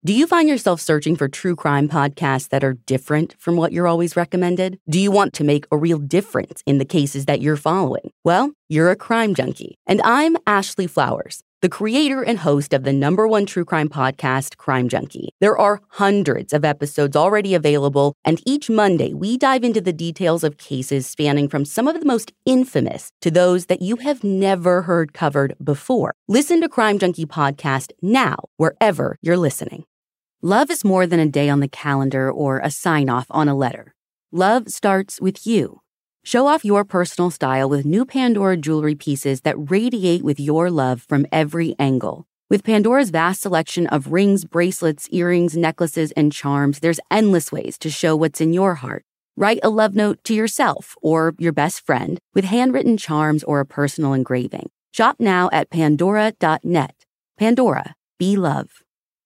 Do you find yourself searching for true crime podcasts that are different from what you're always recommended? Do you want to make a real difference in the cases that you're following? Well, you're a crime junkie. And I'm Ashley Flowers, the creator and host of the #1 true crime podcast, Crime Junkie. There are hundreds of episodes already available, and each Monday we dive into the details of cases spanning from some of the most infamous to those that you have never heard covered before. Listen to Crime Junkie podcast now, wherever you're listening. Love is more than a day on the calendar or a sign-off on a letter. Love starts with you. Show off your personal style with new Pandora jewelry pieces that radiate with your love from every angle. With Pandora's vast selection of rings, bracelets, earrings, necklaces, and charms, there's endless ways to show what's in your heart. Write a love note to yourself or your best friend with handwritten charms or a personal engraving. Shop now at pandora.net. Pandora, be love.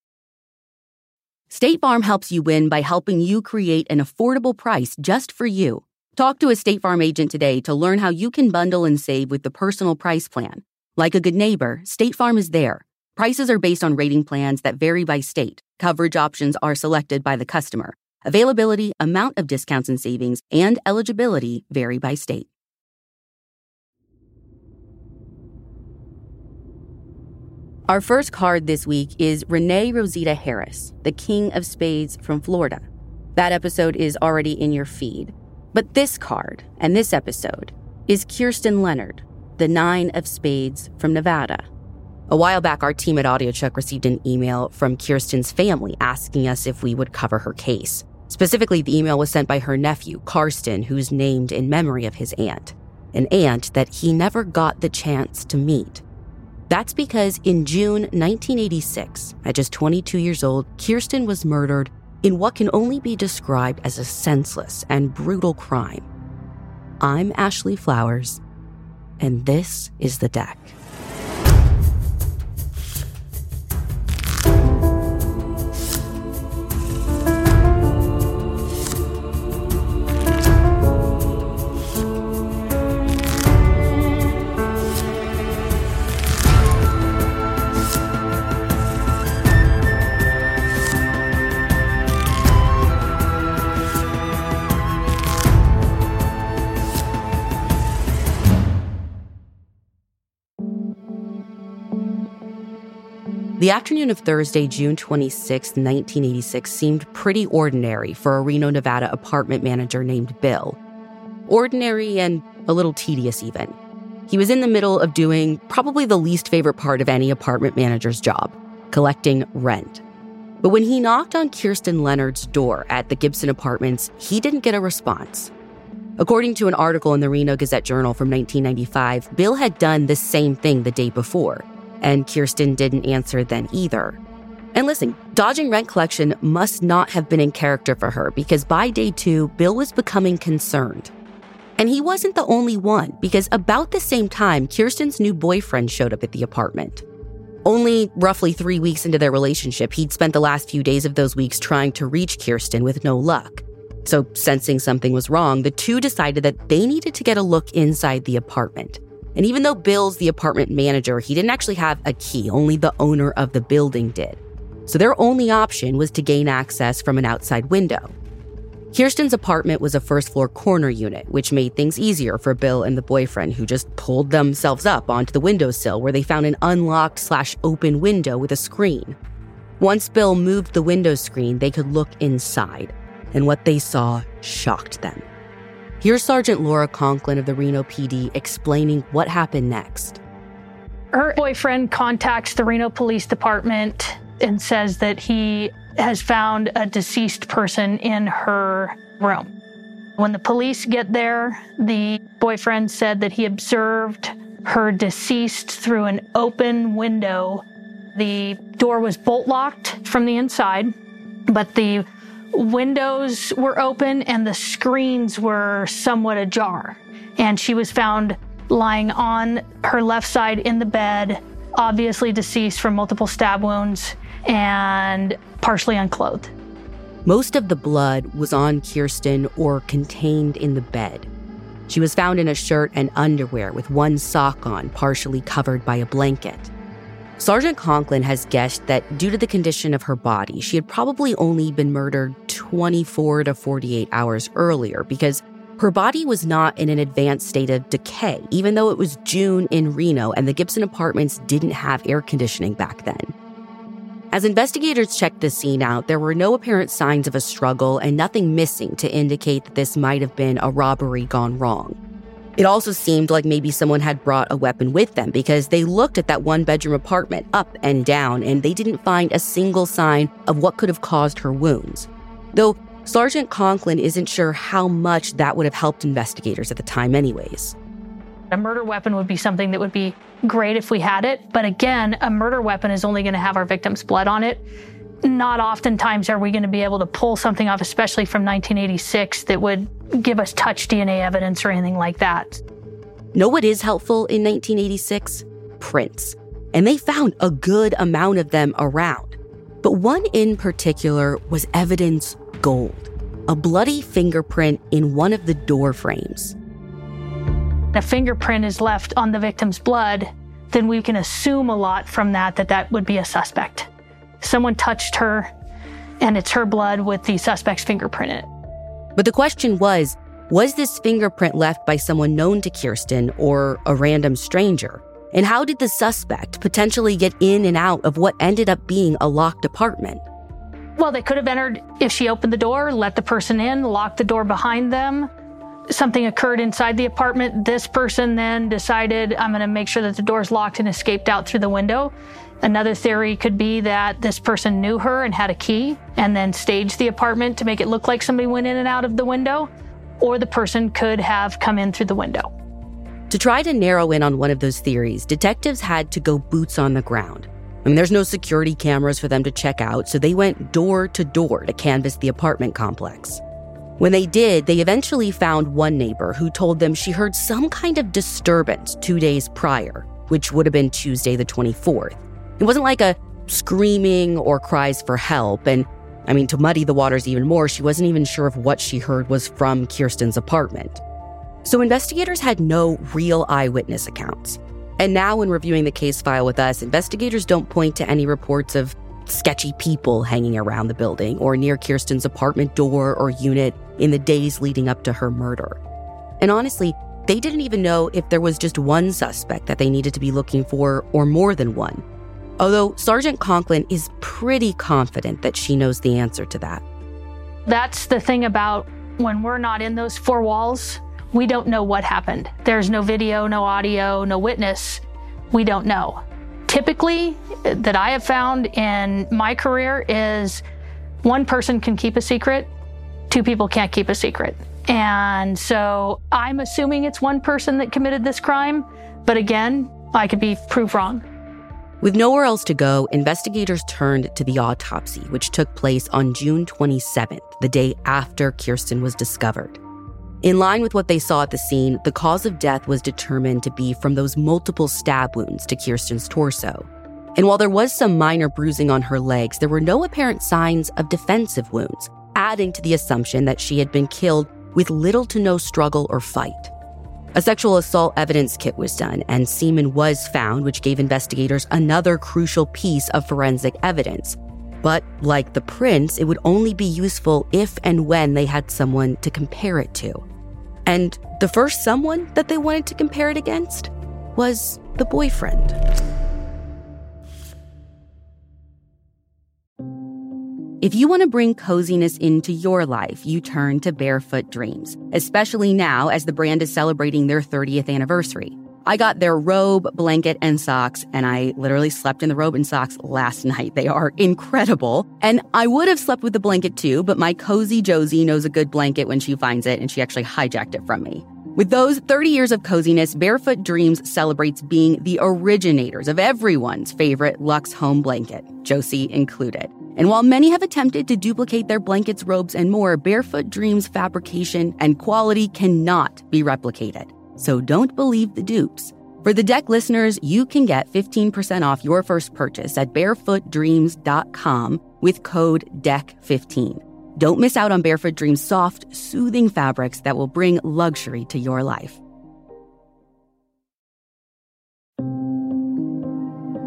State Farm helps you win by helping you create an affordable price just for you. Talk to a State Farm agent today to learn how you can bundle and save with the Personal Price Plan. Like a good neighbor, State Farm is there. Prices are based on rating plans that vary by state. Coverage options are selected by the customer. Availability, amount of discounts and savings, and eligibility vary by state. Our first card this week is Renee Rosita Harris, the King of Spades from Florida. That episode is already in your feed. But this card and this episode is Kirsten Leonard, the 9 of Spades from Nevada. A while back, our team at AudioChuck received an email from Kirsten's family asking us if we would cover her case. Specifically, the email was sent by her nephew, Karsten, who's named in memory of his aunt, an aunt that he never got the chance to meet. That's because in June 1986, at just 22 years old, Kirsten was murdered in what can only be described as a senseless and brutal crime. I'm Ashley Flowers, and this is The Deck. The afternoon of Thursday, June 26, 1986, seemed pretty ordinary for a Reno, Nevada apartment manager named Bill. Ordinary and a little tedious even. He was in the middle of doing probably the least favorite part of any apartment manager's job, collecting rent. But when he knocked on Kirsten Leonard's door at the Gibson Apartments, he didn't get a response. According to an article in the Reno Gazette-Journal from 1995, Bill had done the same thing the day before, and Kirsten didn't answer then either. And listen, dodging rent collection must not have been in character for her, because by day 2, Bill was becoming concerned. And he wasn't the only one, because about the same time, Kirsten's new boyfriend showed up at the apartment. Only roughly 3 weeks into their relationship, he'd spent the last few days of those weeks trying to reach Kirsten with no luck. So, sensing something was wrong, the two decided that they needed to get a look inside the apartment. And even though Bill's the apartment manager, he didn't actually have a key, only the owner of the building did. So their only option was to gain access from an outside window. Kirsten's apartment was a first-floor corner unit, which made things easier for Bill and the boyfriend, who just pulled themselves up onto the windowsill where they found an unlocked/open window with a screen. Once Bill moved the window screen, they could look inside, and what they saw shocked them. Here's Sergeant Laura Conklin of the Reno PD explaining what happened next. Her boyfriend contacts the Reno Police Department and says that he has found a deceased person in her room. When the police get there, the boyfriend said that he observed her deceased through an open window. The door was bolt locked from the inside, but the windows were open and the screens were somewhat ajar. And she was found lying on her left side in the bed, obviously deceased from multiple stab wounds and partially unclothed. Most of the blood was on Kirsten or contained in the bed. She was found in a shirt and underwear with one sock on, partially covered by a blanket. Sergeant Conklin has guessed that due to the condition of her body, she had probably only been murdered 24 to 48 hours earlier because her body was not in an advanced state of decay, even though it was June in Reno and the Gibson apartments didn't have air conditioning back then. As investigators checked the scene out, there were no apparent signs of a struggle and nothing missing to indicate that this might have been a robbery gone wrong. It also seemed like maybe someone had brought a weapon with them because they looked at that one-bedroom apartment up and down and they didn't find a single sign of what could have caused her wounds. Though Sergeant Conklin isn't sure how much that would have helped investigators at the time anyways. A murder weapon would be something that would be great if we had it. But again, a murder weapon is only going to have our victim's blood on it. Not oftentimes are we going to be able to pull something off, especially from 1986, that would give us touch DNA evidence or anything like that. Know what is helpful in 1986? Prints. And they found a good amount of them around. But one in particular was evidence gold. A bloody fingerprint in one of the door frames. A fingerprint is left on the victim's blood, then we can assume a lot from that would be a suspect. Someone touched her, and it's her blood with the suspect's fingerprint in it. But the question was this fingerprint left by someone known to Kirsten or a random stranger? And how did the suspect potentially get in and out of what ended up being a locked apartment? Well, they could have entered if she opened the door, let the person in, locked the door behind them. Something occurred inside the apartment. This person then decided, I'm going to make sure that the door's locked and escaped out through the window. Another theory could be that this person knew her and had a key and then staged the apartment to make it look like somebody went in and out of the window, or the person could have come in through the window. To try to narrow in on one of those theories, detectives had to go boots on the ground. There's no security cameras for them to check out, so they went door to door to canvass the apartment complex. When they did, they eventually found one neighbor who told them she heard some kind of disturbance 2 days prior, which would have been Tuesday the 24th. It wasn't like a screaming or cries for help, and to muddy the waters even more, she wasn't even sure if what she heard was from Kirsten's apartment. So investigators had no real eyewitness accounts. And now when reviewing the case file with us, investigators don't point to any reports of sketchy people hanging around the building or near Kirsten's apartment door or unit in the days leading up to her murder. And honestly, they didn't even know if there was just one suspect that they needed to be looking for or more than one. Although Sergeant Conklin is pretty confident that she knows the answer to that. That's the thing about when we're not in those four walls, we don't know what happened. There's no video, no audio, no witness. We don't know. Typically, that I have found in my career is one person can keep a secret, two people can't keep a secret. And so I'm assuming it's one person that committed this crime, but again, I could be proved wrong. With nowhere else to go, investigators turned to the autopsy, which took place on June 27th, the day after Kirsten was discovered. In line with what they saw at the scene, the cause of death was determined to be from those multiple stab wounds to Kirsten's torso. And while there was some minor bruising on her legs, there were no apparent signs of defensive wounds, adding to the assumption that she had been killed with little to no struggle or fight. A sexual assault evidence kit was done, and semen was found, which gave investigators another crucial piece of forensic evidence. But like the prints, it would only be useful if and when they had someone to compare it to. And the first someone that they wanted to compare it against was the boyfriend. If you want to bring coziness into your life, you turn to Barefoot Dreams, especially now as the brand is celebrating their 30th anniversary. I got their robe, blanket, and socks, and I literally slept in the robe and socks last night. They are incredible. And I would have slept with the blanket too, but my cozy Josie knows a good blanket when she finds it, and she actually hijacked it from me. With those 30 years of coziness, Barefoot Dreams celebrates being the originators of everyone's favorite luxe home blanket, Josie included. And while many have attempted to duplicate their blankets, robes, and more, Barefoot Dreams fabrication and quality cannot be replicated. So don't believe the dupes. For the Deck listeners, you can get 15% off your first purchase at barefootdreams.com with code DECK15. Don't miss out on Barefoot Dreams' soft, soothing fabrics that will bring luxury to your life.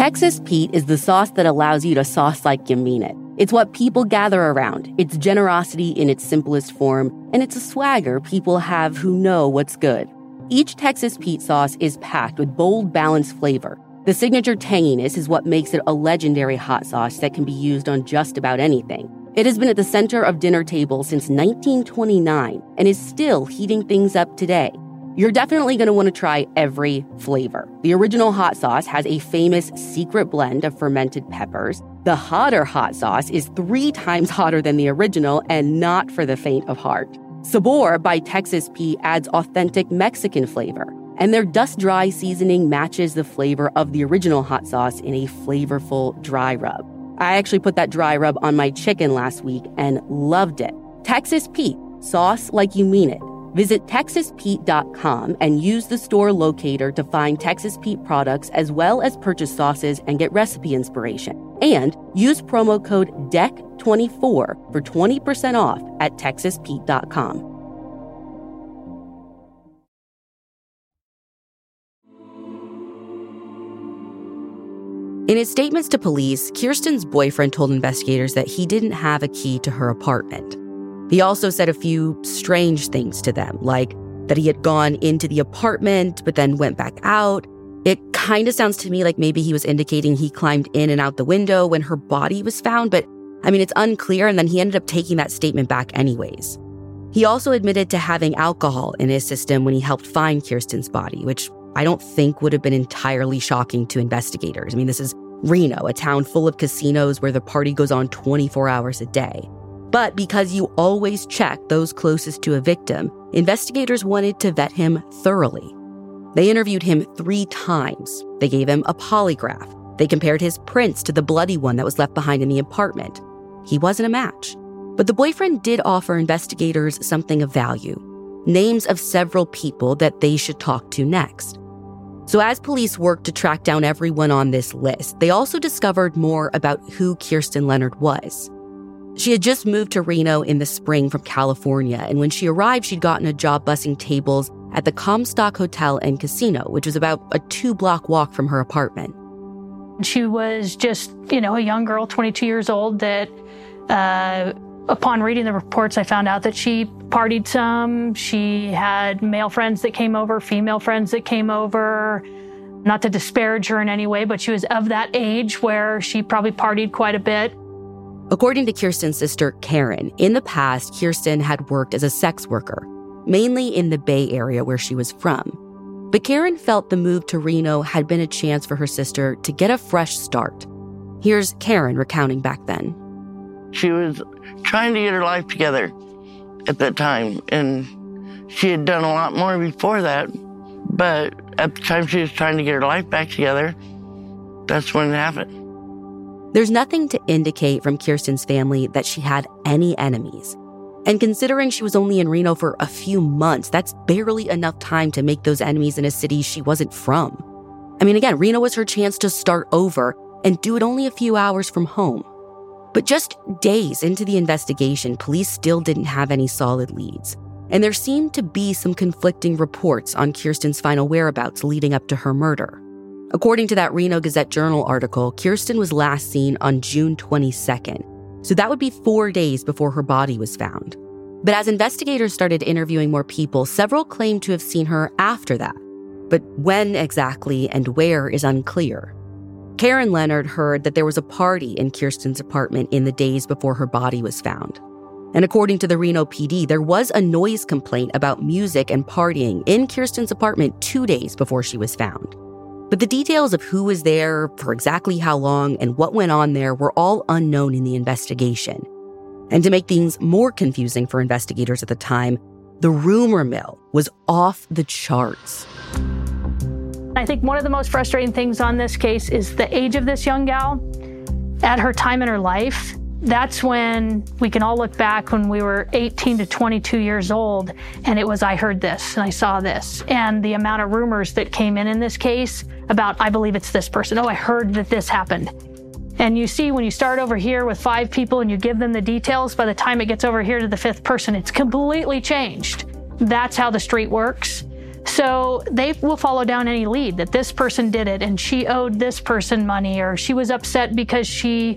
Texas Pete is the sauce that allows you to sauce like you mean it. It's what people gather around. It's generosity in its simplest form, and it's a swagger people have who know what's good. Each Texas Pete sauce is packed with bold, balanced flavor. The signature tanginess is what makes it a legendary hot sauce that can be used on just about anything. It has been at the center of dinner tables since 1929 and is still heating things up today. You're definitely going to want to try every flavor. The original hot sauce has a famous secret blend of fermented peppers. The hotter hot sauce is 3 times hotter than the original and not for the faint of heart. Sabor by Texas Pete adds authentic Mexican flavor, and their dust-dry seasoning matches the flavor of the original hot sauce in a flavorful dry rub. I actually put that dry rub on my chicken last week and loved it. Texas Pete, sauce like you mean it. Visit TexasPete.com and use the store locator to find Texas Pete products as well as purchase sauces and get recipe inspiration. And use promo code DECK24 for 20% off at TexasPete.com. In his statements to police, Kirsten's boyfriend told investigators that he didn't have a key to her apartment. He also said a few strange things to them, like that he had gone into the apartment but then went back out. It kind of sounds to me like maybe he was indicating he climbed in and out the window when her body was found, but it's unclear, and then he ended up taking that statement back anyways. He also admitted to having alcohol in his system when he helped find Kirsten's body, which I don't think would have been entirely shocking to investigators. This is Reno, a town full of casinos where the party goes on 24 hours a day. But because you always check those closest to a victim, investigators wanted to vet him thoroughly. They interviewed him 3 times. They gave him a polygraph. They compared his prints to the bloody one that was left behind in the apartment. He wasn't a match. But the boyfriend did offer investigators something of value: names of several people that they should talk to next. So as police worked to track down everyone on this list, they also discovered more about who Kirsten Leonard was. She had just moved to Reno in the spring from California, and when she arrived, she'd gotten a job bussing tables at the Comstock Hotel and Casino, which was about a 2-block walk from her apartment. She was just, a young girl, 22 years old, that upon reading the reports, I found out that she partied some. She had male friends that came over, female friends that came over. Not to disparage her in any way, but she was of that age where she probably partied quite a bit. According to Kirsten's sister, Karen, in the past, Kirsten had worked as a sex worker, mainly in the Bay Area where she was from. But Karen felt the move to Reno had been a chance for her sister to get a fresh start. Here's Karen recounting back then. She was trying to get her life together at that time, and she had done a lot more before that, but at the time she was trying to get her life back together, that's when it happened. There's nothing to indicate from Kirsten's family that she had any enemies. And considering she was only in Reno for a few months, that's barely enough time to make those enemies in a city she wasn't from. Again, Reno was her chance to start over and do it only a few hours from home. But just days into the investigation, police still didn't have any solid leads. And there seemed to be some conflicting reports on Kirsten's final whereabouts leading up to her murder. According to that Reno Gazette-Journal article, Kirsten was last seen on June 22nd. So that would be 4 days before her body was found. But as investigators started interviewing more people, several claimed to have seen her after that. But when exactly and where is unclear. Karen Leonard heard that there was a party in Kirsten's apartment in the days before her body was found. And according to the Reno PD, there was a noise complaint about music and partying in Kirsten's apartment 2 days before she was found. But the details of who was there, for exactly how long, and what went on there were all unknown in the investigation. And to make things more confusing for investigators at the time, the rumor mill was off the charts. I think one of the most frustrating things on this case is the age of this young gal. At her time in her life, that's when we can all look back when we were 18 to 22 years old, and it was, I heard this and I saw this. And the amount of rumors that came in this case about, I believe it's this person. Oh, I heard that this happened. And you see, when you start over here with 5 people and you give them the details, by the time it gets over here to the 5th person, it's completely changed. That's how the street works. So they will follow down any lead that this person did it and she owed this person money, or she was upset because she,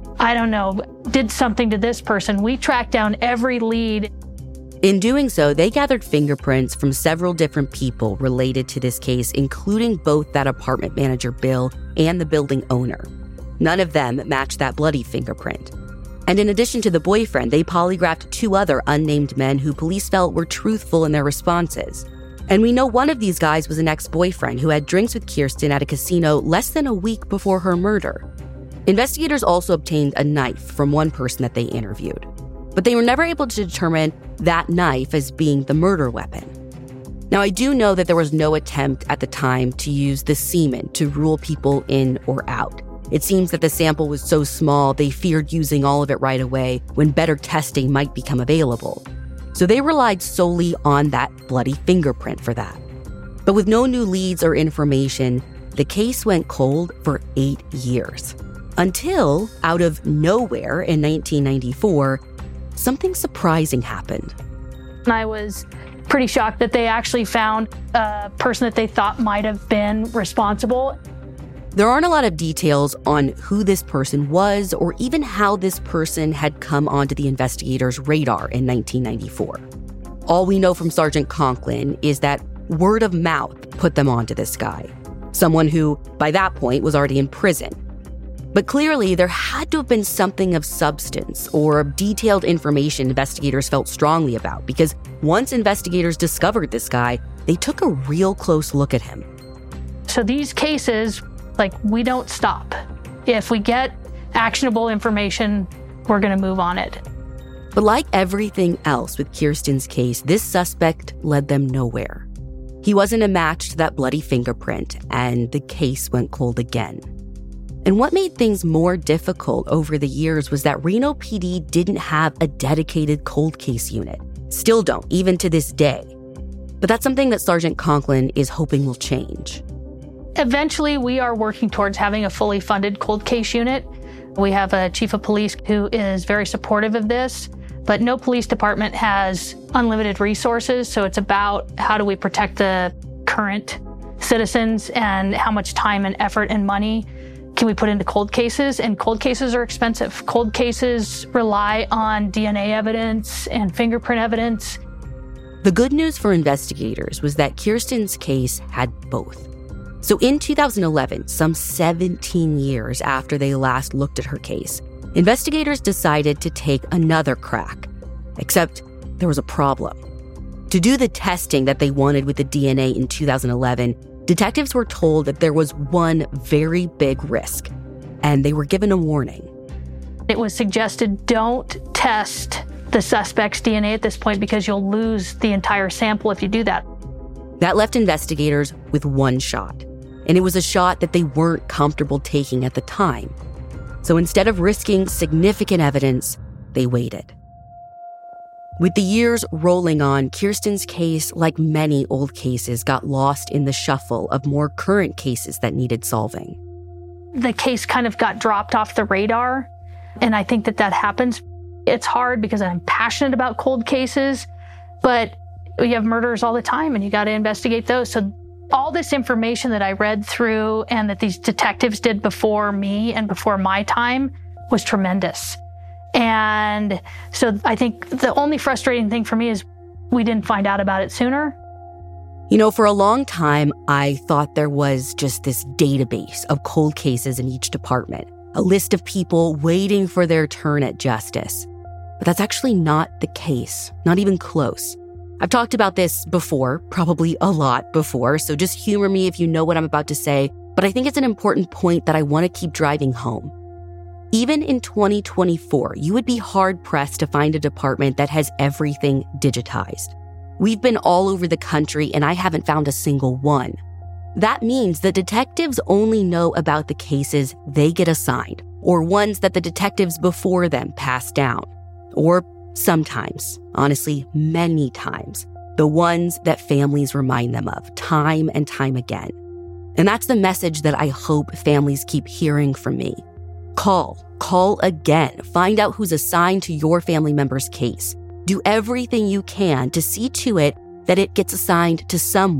did something to this person. We track down every lead. In doing so, they gathered fingerprints from several different people related to this case, including both that apartment manager, Bill, and the building owner. None of them matched that bloody fingerprint. And in addition to the boyfriend, they polygraphed 2 other unnamed men who police felt were truthful in their responses. And we know one of these guys was an ex-boyfriend who had drinks with Kirsten at a casino less than a week before her murder. Investigators also obtained a knife from one person that they interviewed, but they were never able to determine that knife as being the murder weapon. Now, I do know that there was no attempt at the time to use the semen to rule people in or out. It seems that the sample was so small, they feared using all of it right away when better testing might become available. So they relied solely on that bloody fingerprint for that. But with no new leads or information, the case went cold for 8 years. Until, out of nowhere in 1994, something surprising happened. I was pretty shocked that they actually found a person that they thought might have been responsible. There aren't a lot of details on who this person was or even how this person had come onto the investigators' radar in 1994. All we know from Sergeant Conklin is that word of mouth put them onto this guy, someone who, by that point, was already in prison. But clearly, there had to have been something of substance or detailed information investigators felt strongly about, because once investigators discovered this guy, they took a real close look at him. So these cases, we don't stop. If we get actionable information, we're going to move on it. But like everything else with Kirsten's case, this suspect led them nowhere. He wasn't a match to that bloody fingerprint, and the case went cold again. And what made things more difficult over the years was that Reno PD didn't have a dedicated cold case unit. Still don't, even to this day. But that's something that Sergeant Conklin is hoping will change. Eventually, we are working towards having a fully funded cold case unit. We have a chief of police who is very supportive of this, but no police department has unlimited resources. So it's about how do we protect the current citizens and how much time and effort and money can we put into cold cases? And cold cases are expensive. Cold cases rely on DNA evidence and fingerprint evidence. The good news for investigators was that Kirsten's case had both. So in 2011, some 17 years after they last looked at her case, investigators decided to take another crack. Except there was a problem. To do the testing that they wanted with the DNA in 2011, detectives were told that there was one very big risk, and they were given a warning. It was suggested don't test the suspect's DNA at this point because you'll lose the entire sample if you do that. That left investigators with one shot, and it was a shot that they weren't comfortable taking at the time. So instead of risking significant evidence, they waited. With the years rolling on, Kirsten's case, like many old cases, got lost in the shuffle of more current cases that needed solving. The case kind of got dropped off the radar, and I think that happens. It's hard because I'm passionate about cold cases, but you have murders all the time, and you got to investigate those. So all this information that I read through and that these detectives did before me and before my time was tremendous. And so I think the only frustrating thing for me is we didn't find out about it sooner. You know, for a long time, I thought there was just this database of cold cases in each department, a list of people waiting for their turn at justice. But that's actually not the case, not even close. I've talked about this before, probably a lot before, so just humor me if you know what I'm about to say, but I think it's an important point that I want to keep driving home. Even in 2024, you would be hard-pressed to find a department that has everything digitized. We've been all over the country, and I haven't found a single one. That means that detectives only know about the cases they get assigned, or ones that the detectives before them pass down. Or sometimes, honestly, many times, the ones that families remind them of time and time again. And that's the message that I hope families keep hearing from me. Call again. Find out who's assigned to your family member's case. Do everything you can to see to it that it gets assigned to someone,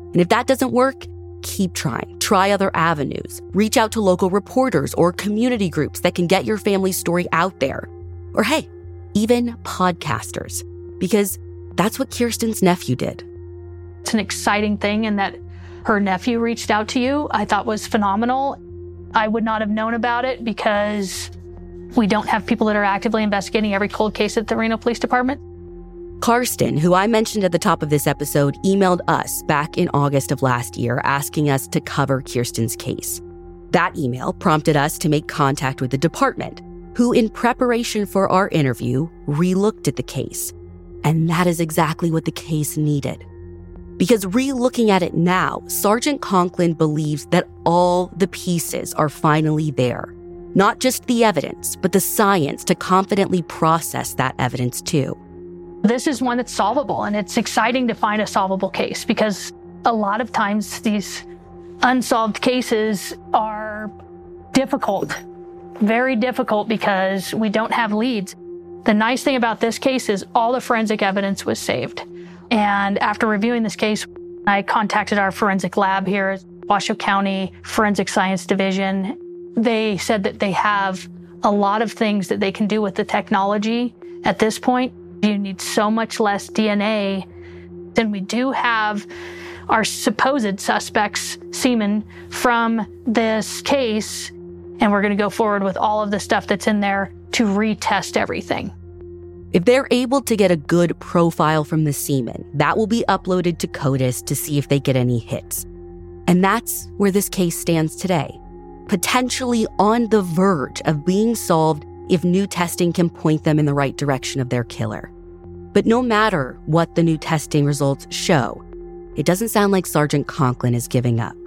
And if that doesn't work, keep trying. Try other avenues. Reach out to local reporters or community groups that can get your family's story out there. Or hey, even podcasters, because that's what Kirsten's nephew did. It's an exciting thing, and that her nephew reached out to you, I thought was phenomenal. I would not have known about it because we don't have people that are actively investigating every cold case at the Reno Police Department. Karsten, who I mentioned at the top of this episode, emailed us back in August of last year asking us to cover Kirsten's case. That email prompted us to make contact with the department, who in preparation for our interview, re-looked at the case. And that is exactly what the case needed. Because re-looking at it now, Sergeant Conklin believes that all the pieces are finally there. Not just the evidence, but the science to confidently process that evidence too. This is one that's solvable, and it's exciting to find a solvable case because a lot of times these unsolved cases are difficult, very difficult because we don't have leads. The nice thing about this case is all the forensic evidence was saved. And after reviewing this case, I contacted our forensic lab here at Washoe County Forensic Science Division. They said that they have a lot of things that they can do with the technology at this point. You need so much less DNA than we do have our supposed suspects' semen from this case. And we're going to go forward with all of the stuff that's in there to retest everything. If they're able to get a good profile from the semen, that will be uploaded to CODIS to see if they get any hits. And that's where this case stands today, potentially on the verge of being solved if new testing can point them in the right direction of their killer. But no matter what the new testing results show, it doesn't sound like Sergeant Conklin is giving up.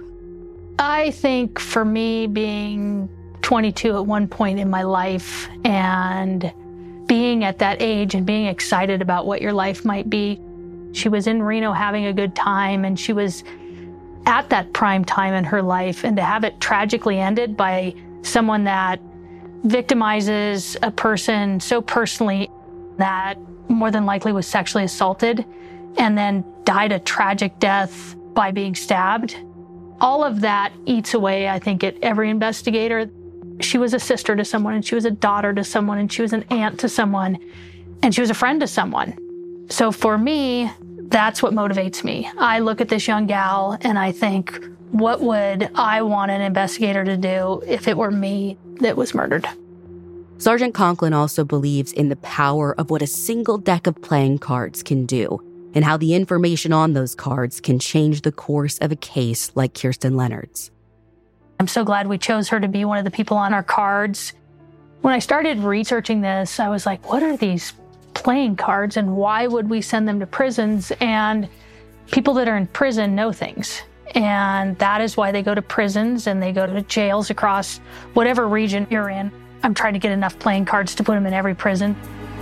I think for me, being 22 at one point in my life and being at that age and being excited about what your life might be, she was in Reno having a good time, and she was at that prime time in her life, and to have it tragically ended by someone that victimizes a person so personally that more than likely was sexually assaulted and then died a tragic death by being stabbed. All of that eats away, I think, at every investigator. She was a sister to someone, and she was a daughter to someone, and she was an aunt to someone, and she was a friend to someone. So for me, that's what motivates me. I look at this young gal and I think, what would I want an investigator to do if it were me that was murdered? Sergeant Conklin also believes in the power of what a single deck of playing cards can do, and how the information on those cards can change the course of a case like Kirsten Leonard's. I'm so glad we chose her to be one of the people on our cards. When I started researching this, I was like, what are these playing cards and why would we send them to prisons? And people that are in prison know things. And that is why they go to prisons and they go to jails across whatever region you're in. I'm trying to get enough playing cards to put them in every prison.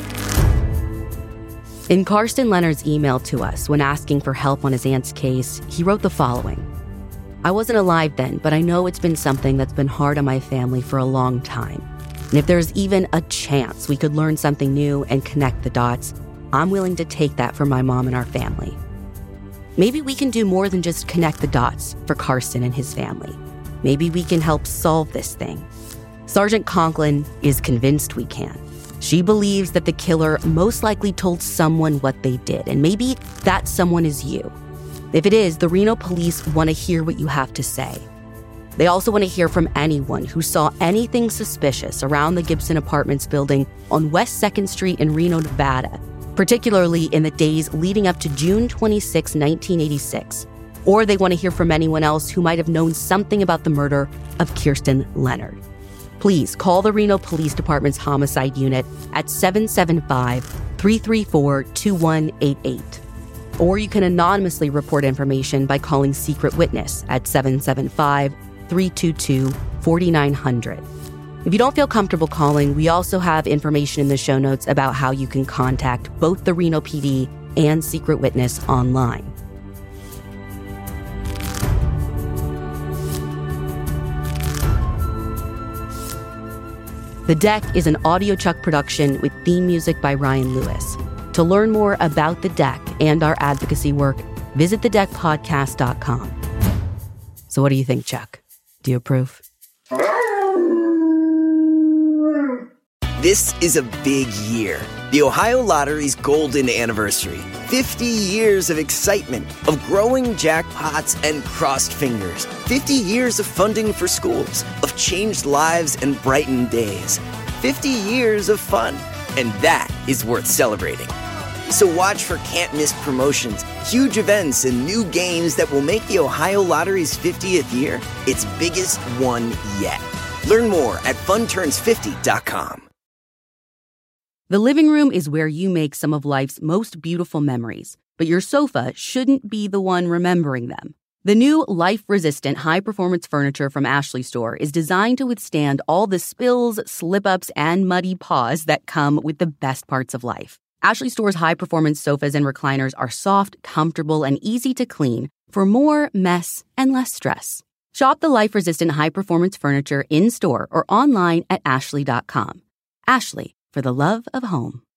In Karsten Leonard's email to us when asking for help on his aunt's case, he wrote the following. I wasn't alive then, but I know it's been something that's been hard on my family for a long time. And if there's even a chance we could learn something new and connect the dots, I'm willing to take that for my mom and our family. Maybe we can do more than just connect the dots for Karsten and his family. Maybe we can help solve this thing. Sergeant Conklin is convinced we can. She believes that the killer most likely told someone what they did, and maybe that someone is you. If it is, the Reno police want to hear what you have to say. They also want to hear from anyone who saw anything suspicious around the Gibson Apartments building on West 2nd Street in Reno, Nevada, particularly in the days leading up to June 26, 1986. Or they want to hear from anyone else who might have known something about the murder of Kirsten Leonard. Please call the Reno Police Department's homicide unit at 775-334-2188. Or you can anonymously report information by calling Secret Witness at 775-322-4900. If you don't feel comfortable calling, we also have information in the show notes about how you can contact both the Reno PD and Secret Witness online. The Deck is an AudioChuck production with theme music by Ryan Lewis. To learn more about The Deck and our advocacy work, Visit thedeckpodcast.com. So what do you think, Chuck? Do you approve? This is a big year. The Ohio Lottery's golden anniversary. 50 years of excitement, of growing jackpots and crossed fingers. 50 years of funding for schools, of changed lives and brightened days. 50 years of fun, and that is worth celebrating. So watch for can't-miss promotions, huge events, and new games that will make the Ohio Lottery's 50th year its biggest one yet. Learn more at funturns50.com. The living room is where you make some of life's most beautiful memories, but your sofa shouldn't be the one remembering them. The new life-resistant high-performance furniture from Ashley Store is designed to withstand all the spills, slip-ups, and muddy paws that come with the best parts of life. Ashley Store's high-performance sofas and recliners are soft, comfortable, and easy to clean for more mess and less stress. Shop the life-resistant high-performance furniture in-store or online at ashley.com. Ashley, for the love of home.